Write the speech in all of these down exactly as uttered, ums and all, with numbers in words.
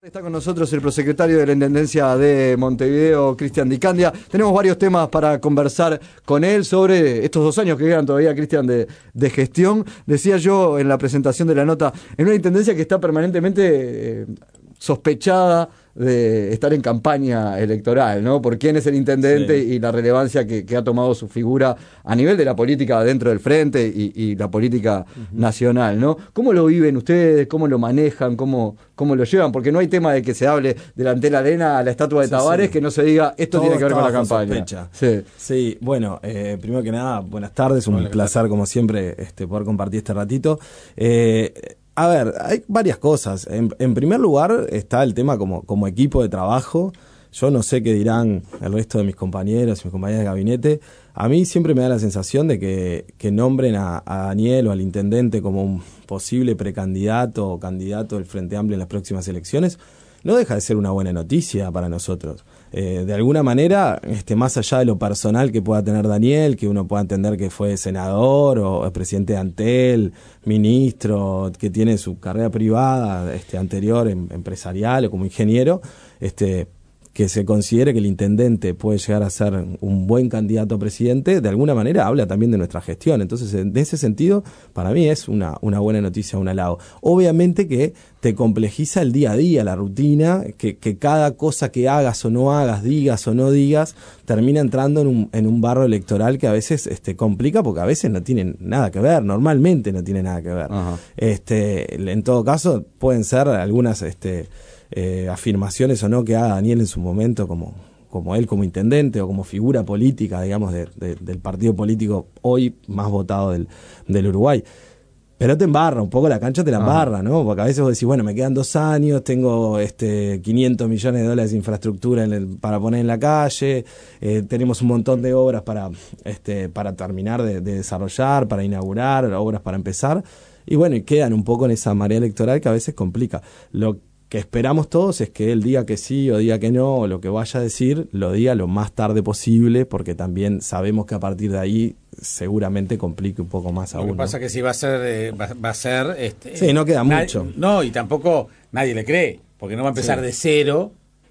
Está con nosotros el prosecretario de la Intendencia de Montevideo, Cristian Di Candia. Tenemos varios temas para conversar con él sobre estos dos años que quedan todavía, Cristian, de, de gestión. Decía yo en la presentación de la nota, en una Intendencia que está permanentemente eh, sospechada de estar en campaña electoral, ¿no? Por quién es el intendente sí. y la relevancia que, que ha tomado su figura a nivel de la política dentro del frente y, y la política uh-huh. nacional, ¿no? ¿Cómo lo viven ustedes? ¿Cómo lo manejan? ¿Cómo, cómo lo llevan? Porque no hay tema de que se hable delante de la arena a la estatua de sí, Tabarés sí. que no se diga esto todo tiene que ver con la campaña. Sí. sí, bueno, eh, primero que nada, buenas tardes, un Hola, placer como siempre este, poder compartir este ratito. Eh, A ver, hay varias cosas. En, en primer lugar está el tema como, como equipo de trabajo. Yo no sé qué dirán el resto de mis compañeros y mis compañeras de gabinete. A mí siempre me da la sensación de que, que nombren a, a Daniel o al intendente como un posible precandidato o candidato del Frente Amplio en las próximas elecciones. No deja de ser una buena noticia para nosotros. Eh, de alguna manera, este, más allá de lo personal que pueda tener Daniel, que uno pueda entender que fue senador o presidente de Antel, ministro, que tiene su carrera privada este, anterior, em, empresarial o como ingeniero, este, que se considere que el intendente puede llegar a ser un buen candidato a presidente, de alguna manera habla también de nuestra gestión. Entonces, en ese sentido, para mí es una, una buena noticia, un halago. Obviamente que te complejiza el día a día, la rutina, que, que cada cosa que hagas o no hagas, digas o no digas, termina entrando en un, en un barro electoral que a veces este, complica, porque a veces no tienen nada que ver, normalmente no tiene nada que ver. Ajá. Este, en todo caso, pueden ser algunas... este Eh, afirmaciones o no que haga Daniel en su momento como, como él como intendente o como figura política, digamos, de, de, del partido político hoy más votado del, del Uruguay. Pero te embarra, un poco la cancha te la embarra, ¿no? Porque a veces vos decís, bueno, me quedan dos años, tengo este quinientos millones de dólares de infraestructura en el, para poner en la calle, eh, tenemos un montón de obras para, este, para terminar de, de desarrollar, para inaugurar, obras para empezar, y bueno, y quedan un poco en esa marea electoral que a veces complica. Lo que esperamos todos es que él diga que sí o diga que no, o lo que vaya a decir, lo diga lo más tarde posible, porque también sabemos que a partir de ahí seguramente complique un poco más aún. Lo que pasa es que si va a ser, eh, va, va a ser... Este, sí, no queda nadie, mucho. No, y tampoco nadie le cree, porque no va a empezar sí. de cero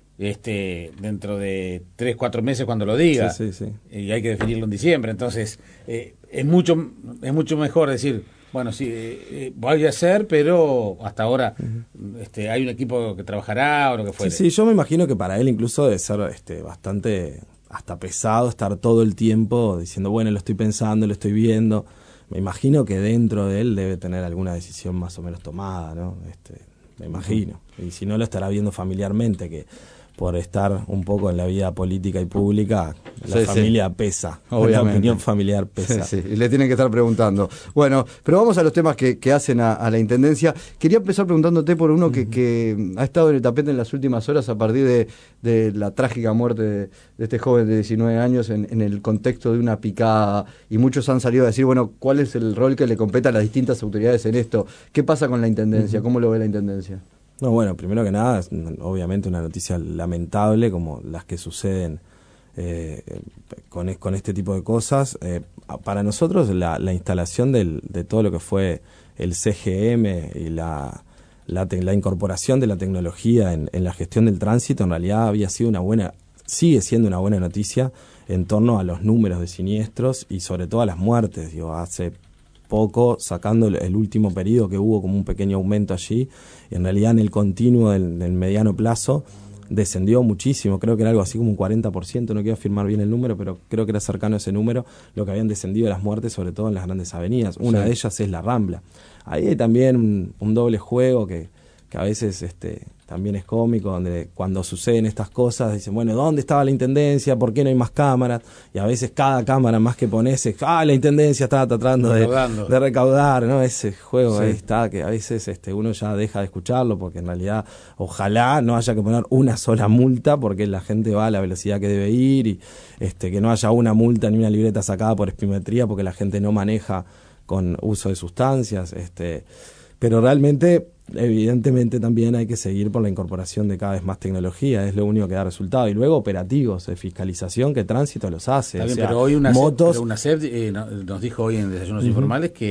este dentro de tres, cuatro meses cuando lo diga. Sí, sí, sí. Y hay que definirlo en diciembre. Entonces, eh, es mucho es mucho mejor decir... Bueno, sí, eh, voy a hacer, pero hasta ahora uh-huh. este, hay un equipo que trabajará o lo que fuere. Sí, sí, yo me imagino que para él incluso debe ser este, bastante hasta pesado estar todo el tiempo diciendo, bueno, lo estoy pensando, lo estoy viendo. Me imagino que dentro de él debe tener alguna decisión más o menos tomada, ¿no? Este, me imagino. Uh-huh. Y si no, lo estará viendo familiarmente, que por estar un poco en la vida política y pública, la sí, sí. pesa, obviamente. La opinión familiar pesa. Sí, sí, y le tienen que estar preguntando. Bueno, pero vamos a los temas que, que hacen a, a la Intendencia. Quería empezar preguntándote por uno uh-huh. que, que ha estado en el tapete en las últimas horas a partir de, de la trágica muerte de, de este joven de diecinueve años en, en el contexto de una picada, y muchos han salido a decir, bueno, ¿cuál es el rol que le compete a las distintas autoridades en esto? ¿Qué pasa con la Intendencia? Uh-huh. ¿Cómo lo ve la Intendencia? No, bueno, primero que nada, es obviamente una noticia lamentable como las que suceden eh, con, con este tipo de cosas. Eh, para nosotros la, la instalación del, de todo lo que fue el C G M y la, la, te, la incorporación de la tecnología en, en la gestión del tránsito en realidad había sido una buena, sigue siendo una buena noticia en torno a los números de siniestros y sobre todo a las muertes. Digo, hace poco, sacando el último periodo que hubo como un pequeño aumento allí, y en realidad en el continuo del, del mediano plazo descendió muchísimo, creo que era algo así como un cuarenta por ciento, no quiero afirmar bien el número, pero creo que era cercano a ese número, lo que habían descendido las muertes, sobre todo en las grandes avenidas. Una sí. de ellas es la Rambla. Ahí hay también un, un doble juego que, que a veces este, también es cómico, donde cuando suceden estas cosas dicen, bueno, ¿dónde estaba la Intendencia? ¿Por qué no hay más cámaras? Y a veces cada cámara más que pones es, ah, la Intendencia está tratando de, de recaudar, ¿no? Ese juego sí. ahí está, que a veces este, uno ya deja de escucharlo, porque en realidad ojalá no haya que poner una sola multa, porque la gente va a la velocidad que debe ir, y este, que no haya una multa ni una libreta sacada por espimetría, porque la gente no maneja con uso de sustancias, este, pero realmente... Evidentemente también hay que seguir por la incorporación de cada vez más tecnología, es lo único que da resultado. Y luego operativos de fiscalización que Tránsito los hace. Está bien, o sea, pero hoy una motos... C E P eh, nos dijo hoy en Desayunos uh-huh. Informales que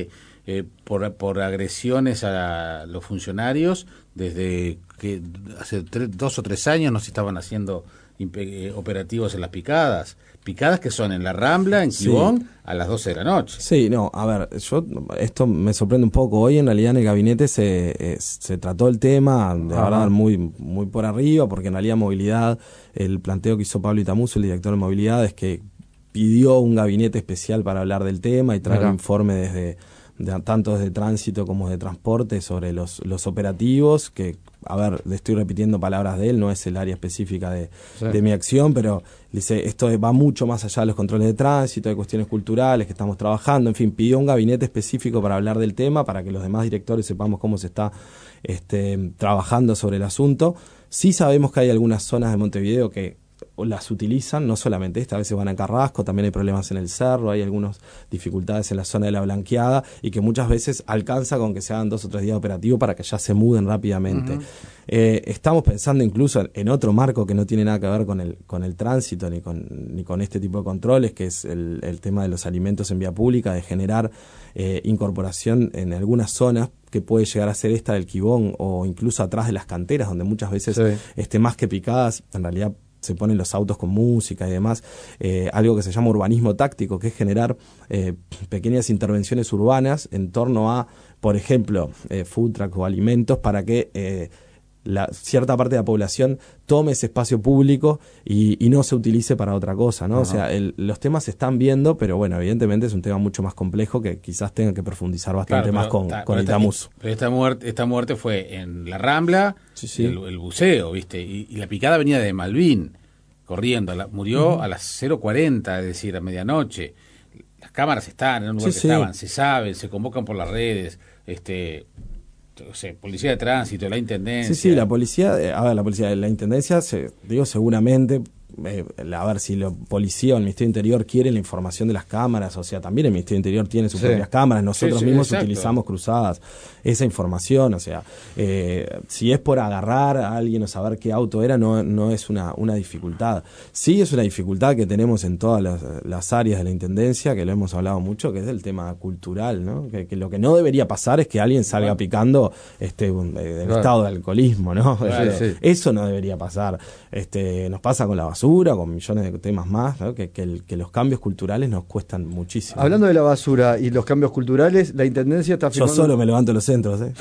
eh, por, por agresiones a los funcionarios, desde que hace tres, dos o tres años no se estaban haciendo eh, operativos en las picadas. Picadas que son en la Rambla, en Quibón, sí, a las doce de la noche. Sí, no, a ver, yo esto me sorprende un poco. Hoy en realidad en el gabinete se, eh, se trató el tema, de Ajá. verdad, muy, muy por arriba, porque en realidad movilidad, el planteo que hizo Pablo Itamuso, el director de movilidad, es que pidió un gabinete especial para hablar del tema y traer Ajá. un informe desde, de, tanto desde tránsito como de transporte sobre los, los operativos, que, a ver, le estoy repitiendo palabras de él, no es el área específica de, sí. de mi acción, pero dice, esto va mucho más allá de los controles de tránsito, hay cuestiones culturales que estamos trabajando, en fin, pidió un gabinete específico para hablar del tema, para que los demás directores sepamos cómo se está este, trabajando sobre el asunto. Sí sabemos que hay algunas zonas de Montevideo que las utilizan, no solamente esta, a veces van a Carrasco, también hay problemas en el Cerro, hay algunas dificultades en la zona de la Blanqueada y que muchas veces alcanza con que se hagan dos o tres días operativos para que ya se muden rápidamente. Uh-huh. Eh, estamos pensando incluso en, en otro marco que no tiene nada que ver con el con el tránsito ni con ni con este tipo de controles, que es el, el tema de los alimentos en vía pública, de generar eh, incorporación en algunas zonas que puede llegar a ser esta del Quibón o incluso atrás de las canteras, donde muchas veces, sí. este, más que picadas, en realidad se ponen los autos con música y demás, eh, algo que se llama urbanismo táctico, que es generar eh, pequeñas intervenciones urbanas en torno a, por ejemplo, eh, food truck o alimentos, para que eh, la cierta parte de la población tome ese espacio público y, y no se utilice para otra cosa, ¿no? Uh-huh. O sea, el, los temas se están viendo, pero bueno, evidentemente es un tema mucho más complejo que quizás tenga que profundizar bastante claro, más con, ta, con Itamuso. Pero esta muerte, esta muerte fue en la Rambla, sí, sí. El, el buceo, ¿viste? Y, y la picada venía de Malvin, corriendo, la, murió uh-huh. a las cero cuarenta, es decir, a medianoche. Las cámaras están en un lugar sí, que sí. estaban, se saben, se convocan por las redes, este... O sea, policía de tránsito, la intendencia. Sí, sí, la policía, eh, a ver, la policía, la intendencia, se, digo, seguramente, eh, a ver, si la policía o el Ministerio Interior quiere la información de las cámaras, o sea, también el Ministerio Interior tiene sus sí. propias cámaras, nosotros sí, sí, mismos exacto. utilizamos cruzadas esa información, o sea, eh, si es por agarrar a alguien o saber qué auto era, no, no es una, una dificultad. Sí es una dificultad que tenemos en todas las, las áreas de la Intendencia, que lo hemos hablado mucho, que es el tema cultural, ¿no? Que, que lo que no debería pasar es que alguien salga bueno. picando este un, eh, del claro. estado de alcoholismo, ¿no? Claro, sí. Eso no debería pasar. Este, nos pasa con la basura, con millones de temas más, ¿no? que, que, el, que los cambios culturales nos cuestan muchísimo. Hablando de la basura y los cambios culturales, la Intendencia está firmando... Yo solo me levanto los centros, ¿eh?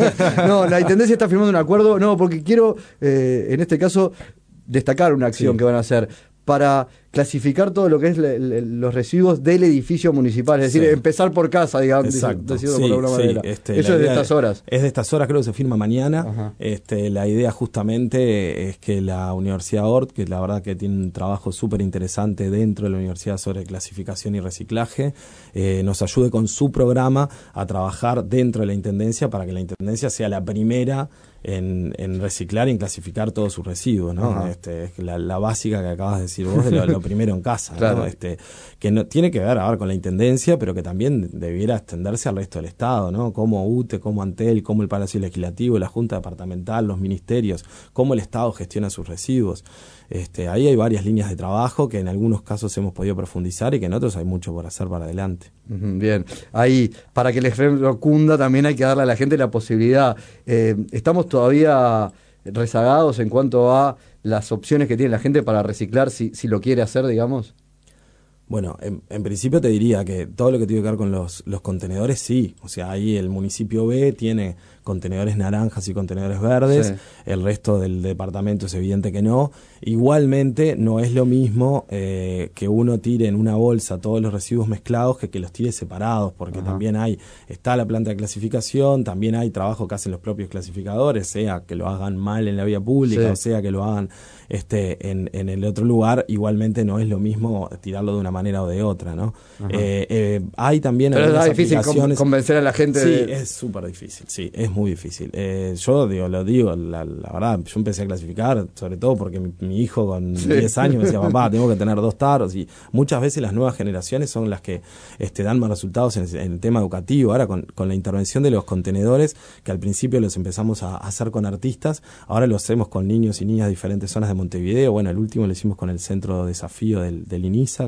No, la Intendencia está firmando un acuerdo, no, porque quiero, eh, en este caso, destacar una acción sí. que van a hacer para clasificar todo lo que es le, le, los residuos del edificio municipal, es decir, sí. empezar por casa, digamos, exacto, decido sí, por alguna sí, manera. Este, Eso es de estas horas. Es de estas horas, creo que se firma mañana. Este, la idea justamente es que la Universidad Ort, que la verdad que tiene un trabajo súper interesante dentro de la universidad sobre clasificación y reciclaje, eh, nos ayude con su programa a trabajar dentro de la Intendencia para que la Intendencia sea la primera en, en reciclar y en clasificar todos sus residuos, ¿no? Este, es la, la básica que acabas de decir vos de lo, lo primero en casa, claro. ¿no? Este, que no tiene que ver a ver con la Intendencia, pero que también debiera extenderse al resto del Estado, ¿no? Como U T E, como Antel, como el Palacio Legislativo, la Junta Departamental, los ministerios, cómo el Estado gestiona sus residuos. Este, ahí hay varias líneas de trabajo que en algunos casos hemos podido profundizar y que en otros hay mucho por hacer para adelante. Bien, ahí para que les cunda también hay que darle a la gente la posibilidad. Eh, estamos todavía rezagados en cuanto a las opciones que tiene la gente para reciclar, si, si lo quiere hacer, digamos. Bueno, en, en principio te diría que todo lo que tiene que ver con los, los contenedores, sí. O sea, ahí el municipio B tiene contenedores naranjas y contenedores verdes, sí. El resto del departamento es evidente que no. Igualmente no es lo mismo eh, que uno tire en una bolsa todos los residuos mezclados que que los tire separados, porque Ajá. también hay, está la planta de clasificación, también hay trabajo que hacen los propios clasificadores, sea que lo hagan mal en la vía pública, sí. o sea que lo hagan este en, en el otro lugar, igualmente no es lo mismo tirarlo de una manera o de otra, ¿no? Eh, eh, hay también Pero es difícil aplicaciones... convencer a la gente. Sí, de... es súper difícil, sí, es muy difícil. Eh, yo digo, lo digo, la, la verdad, yo empecé a clasificar, sobre todo porque mi, mi hijo con sí. diez años me decía, papá, tengo que tener dos taros, y muchas veces las nuevas generaciones son las que este, dan más resultados en, en el tema educativo. Ahora con, con la intervención de los contenedores, que al principio los empezamos a, a hacer con artistas, ahora lo hacemos con niños y niñas de diferentes zonas de Montevideo. Bueno, el último lo hicimos con el Centro de Desafío del, del INISA, que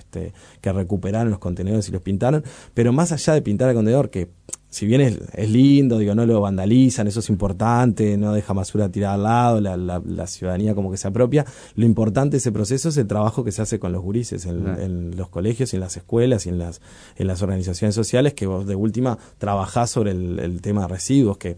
este, que recuperaron los contenedores y los pintaron, pero más allá de pintar el contenedor, que si bien es, es lindo, digo, no lo vandalizan, eso es importante, no deja basura tirada al lado, la, la, la ciudadanía como que se apropia, lo importante de ese proceso es el trabajo que se hace con los gurises en, uh-huh. en los colegios y en las escuelas y en las, en las organizaciones sociales, que vos de última trabajás sobre el, el tema de residuos, que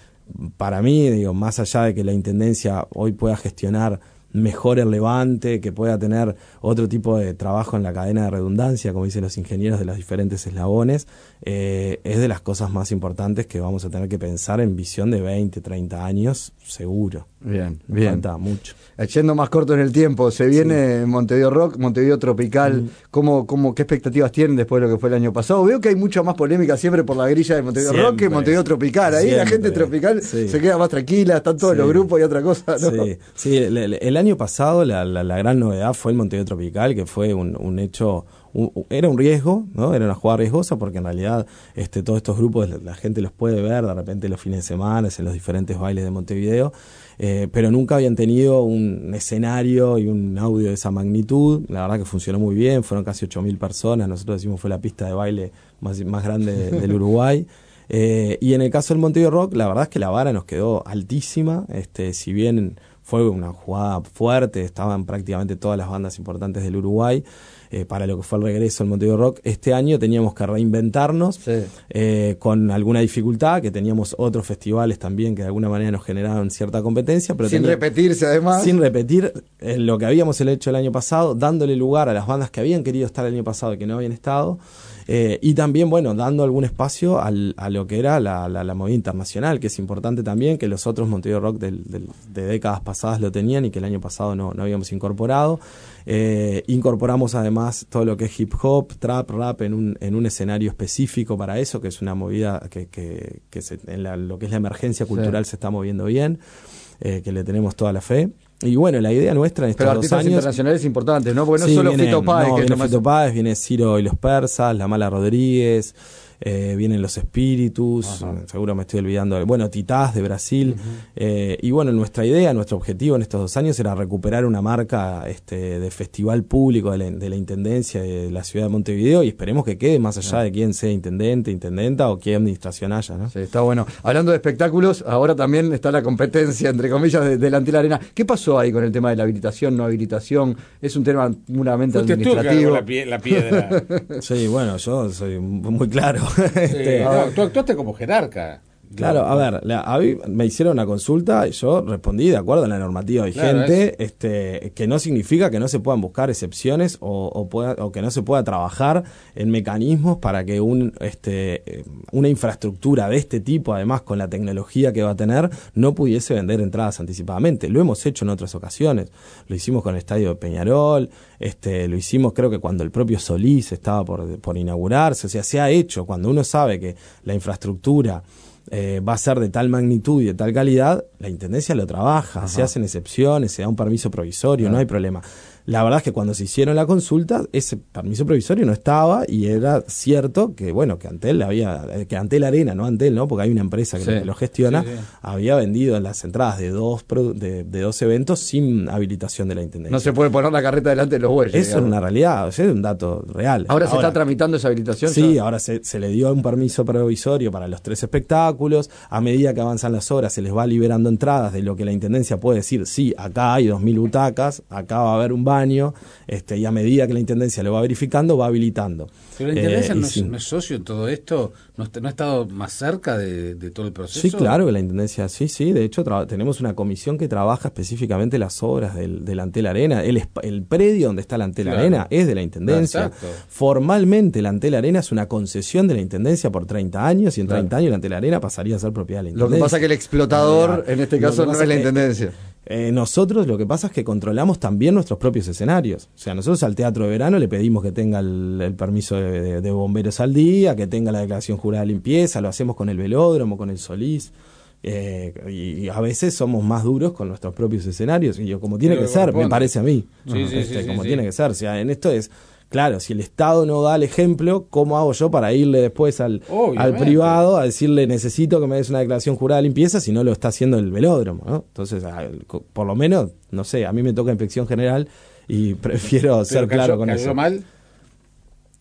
para mí, digo, más allá de que la Intendencia hoy pueda gestionar mejor el levante, que pueda tener otro tipo de trabajo en la cadena de redundancia, como dicen los ingenieros de los diferentes eslabones, eh, es de las cosas más importantes que vamos a tener que pensar en visión de veinte, treinta años, seguro. Bien, bien. Falta mucho. Yendo más corto en el tiempo, se viene sí. Montevideo Rock, Montevideo Tropical, mm. ¿cómo, cómo, ¿qué expectativas tienen después de lo que fue el año pasado? Veo que hay mucha más polémica siempre por la grilla de Montevideo siempre. Rock que Montevideo Tropical. Ahí siempre. La gente tropical sí. se queda más tranquila, están todos sí. los grupos y otra cosa, ¿no? Sí, sí el, el, el año pasado la, la, la gran novedad fue el Montevideo Tropical, que fue un, un hecho... era un riesgo, ¿no? Era una jugada riesgosa porque en realidad este, todos estos grupos la, la gente los puede ver de repente los fines de semana en los diferentes bailes de Montevideo, eh, pero nunca habían tenido un escenario y un audio de esa magnitud. La verdad que funcionó muy bien, fueron casi ocho mil personas, nosotros decimos fue la pista de baile más, más grande de, del Uruguay. Eh, y en el caso del Montevideo Rock, la verdad es que la vara nos quedó altísima, este, si bien fue una jugada fuerte, estaban prácticamente todas las bandas importantes del Uruguay, eh, para lo que fue el regreso al Montevideo Rock. Este año teníamos que reinventarnos, sí. eh, con alguna dificultad, que teníamos otros festivales también que de alguna manera nos generaron cierta competencia. Pero sin tenía, repetirse además. Sin repetir eh, lo que habíamos hecho el año pasado, dándole lugar a las bandas que habían querido estar el año pasado y que no habían estado. Eh, y también, bueno, dando algún espacio al, a lo que era la, la, la movida internacional, que es importante también, que los otros Montevideo Rock del, del, de décadas pasadas lo tenían y que el año pasado no, no habíamos incorporado. Eh, incorporamos además todo lo que es hip hop, trap, rap en un, en un escenario específico para eso, que es una movida que, que, que se, en la, lo que es la emergencia cultural sí. se está moviendo bien, eh, que le tenemos toda la fe. Y bueno, la idea nuestra en estos Pero dos artistas años internacionales importantes, ¿no? Porque no sí, solo vienen, Fito Páez, no, que viene es Fito Páez, viene Ciro y los Persas, La Mala Rodríguez, eh, vienen Los Espíritus, Ajá. seguro me estoy olvidando, bueno, Titás de Brasil, uh-huh. eh, y bueno, nuestra idea, nuestro objetivo en estos dos años era recuperar una marca este, de festival público de la, de la Intendencia de la ciudad de Montevideo, y esperemos que quede más allá uh-huh. de quién sea intendente, intendenta o qué administración haya, ¿no? Sí, está bueno. Hablando de espectáculos, ahora también está la competencia, entre comillas, de, de la Antel Arena. ¿Qué pasó ahí con el tema de la habilitación, no habilitación? Es un tema puramente administrativo. La, pie, la piedra. Sí, bueno, yo soy muy claro. Sí, este, no, tú actuaste como jerarca. Claro, a ver, la, a mí me hicieron una consulta y yo respondí de acuerdo a la normativa vigente, claro, este, que no significa que no se puedan buscar excepciones o, o, pueda, o que no se pueda trabajar en mecanismos para que un, este, una infraestructura de este tipo, además con la tecnología que va a tener, no pudiese vender entradas anticipadamente. Lo hemos hecho en otras ocasiones, lo hicimos con el estadio de Peñarol, este, lo hicimos creo que cuando el propio Solís estaba por, por inaugurarse, o sea, se ha hecho cuando uno sabe que la infraestructura Eh, va a ser de tal magnitud y de tal calidad, la Intendencia lo trabaja, Ajá. se hacen excepciones, se da un permiso provisorio, Ajá. no hay problema. La verdad es que cuando se hicieron la consulta, ese permiso provisorio no estaba y era cierto que, bueno, que Antel había, que Antel Arena, no Antel, ¿no? Porque hay una empresa que sí. lo, lo gestiona, sí, sí. había vendido las entradas de dos de, de dos eventos sin habilitación de la Intendencia. No se puede poner la carreta delante de los bueyes. Eso digamos. Es una realidad, o sea, es un dato real. ¿Ahora, ahora se está tramitando esa habilitación? Sí, ya? ahora se, se le dio un permiso provisorio para los tres espectáculos. A medida que avanzan las obras se les va liberando entradas de lo que la Intendencia puede decir, sí, acá hay dos mil butacas, acá va a haber un baño, este, y a medida que la Intendencia lo va verificando, va habilitando. Pero la Intendencia eh, no, sí. es, no es socio en todo esto, no, está, no ha estado más cerca de, de todo el proceso. Sí, claro que la Intendencia, sí, sí, de hecho tra- tenemos una comisión que trabaja específicamente las obras del, del Antel Arena. El, el predio donde está la Antel claro. Arena es de la Intendencia. Exacto. Formalmente la Antel Arena es una concesión de la Intendencia por treinta años y en claro. treinta años la Antel Arena pasaría a ser propiedad de la Intendencia. Lo que pasa es que el explotador, en este caso, no es la Intendencia. Eh, nosotros lo que pasa es que controlamos también nuestros propios escenarios. O sea, nosotros al Teatro de Verano le pedimos que tenga el, el permiso de, de, de bomberos al día, que tenga la declaración jurada de limpieza, lo hacemos con el Velódromo, con el Solís. Eh, y, y a veces somos más duros con nuestros propios escenarios. Y yo, como tiene Pero que ser, me parece a mí. Sí, sí, este, sí, como sí, tiene sí. que ser. O sea, en esto es... Claro, si el Estado no da el ejemplo, ¿cómo hago yo para irle después al, al privado a decirle necesito que me des una declaración jurada de limpieza si no lo está haciendo el velódromo, ¿no? Entonces, por lo menos, no sé, a mí me toca inspección general y prefiero ser cayó, claro con cayó eso. mal?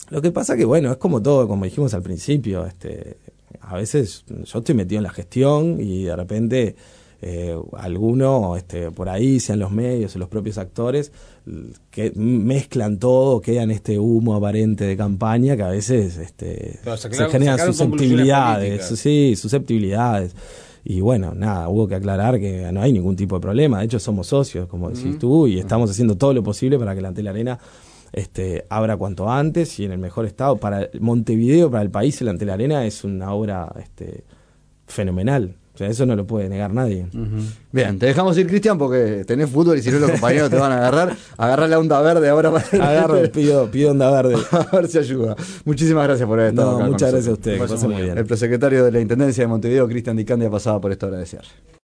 Lo que pasa que, bueno, es como todo, como dijimos al principio, este, a veces yo estoy metido en la gestión y de repente eh, alguno este, por ahí, sean los medios o los propios actores, que mezclan todo, quedan este humo aparente de campaña que a veces este, se, se generan susceptibilidades, sí, susceptibilidades. Y bueno, nada, hubo que aclarar que no hay ningún tipo de problema. De hecho, somos socios, como decís uh-huh. tú, y estamos haciendo todo lo posible para que la Antel Arena este, abra cuanto antes y en el mejor estado. Para Montevideo, para el país, el Antel Arena es una obra este, fenomenal. O sea, eso no lo puede negar nadie. Uh-huh. Bien, te dejamos ir, Cristian, porque tenés fútbol y si no los compañeros te van a agarrar. Agarrá la onda verde ahora para... Agarro, pido, pido onda verde. A ver si ayuda. Muchísimas gracias por haber estado no, acá. Muchas gracias a ustedes. Que pasen muy bien. El prosecretario de la Intendencia de Montevideo, Cristian Di Candia, pasaba por esto a agradecer.